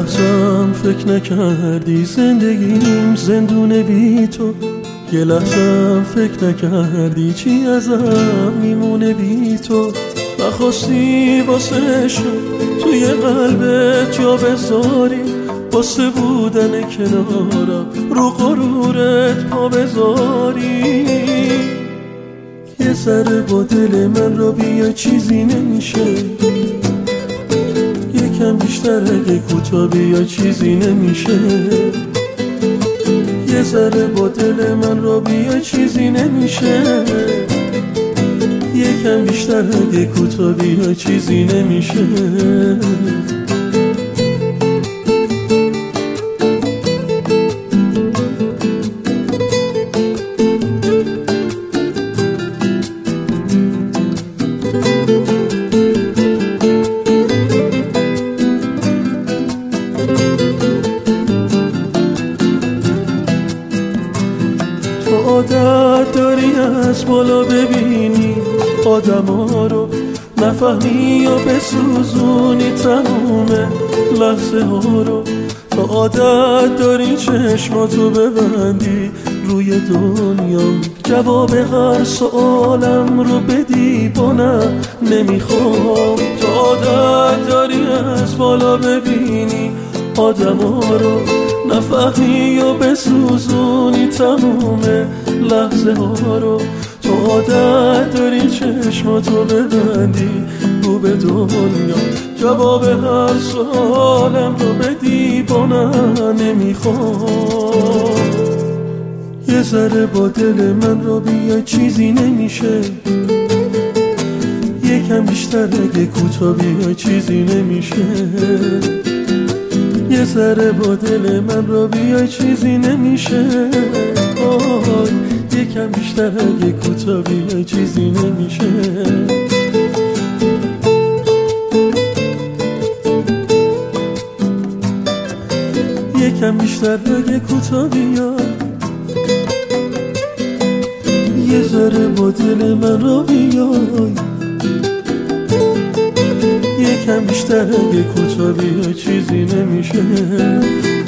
لحظم فکر نکردی زندگیم زندونه بی تو، یه لحظم فکر نکردی چی ازم میمونه بی تو. نخواستی واسه عشق توی قلبت جا بذاری، واسه بودن کنارم رو غرورت پا بذاری. یه ذره با دل من را بیا چیزی نمیشه، یکم بیشتر اگه کوتاه بیا چیزی نمیشه. یه ذره با دل من را بیا چیزی نمیشه، یکم بیشتر اگه کوتاه بیا چیزی نمیشه. عادت داری از بالا ببینی آدم ها رو، نفهمی یا بسوزونی تموم لحظه ها رو. تو عادت داری چشماتو ببندی روی دنیا، جواب هر سوالم رو بدی با نه نمیخوام. تو عادت داری از بالا ببینی آدم ها رو، نفهمی یا بسوزونی تموم لحظه ها رو. تو عادت داری چشماتو ببندی رو به دنیا، جواب هر سوالم رو بدی با نه نمیخوام. یه ذره با دل من رو بیا چیزی نمیشه، یکم بیشتر اگه کوتاه بیا چیزی نمیشه. یه ذره با دل من را بیا چیزی نمیشه، یکم بیشتر اگه کوتاه بیا چیزی نمیشه. یکم بیشتر اگه کوتاه بیا، یه ذره با دل من را بیا، یکم بیشتر اگه کوتاه بیا چیزی نمیشه.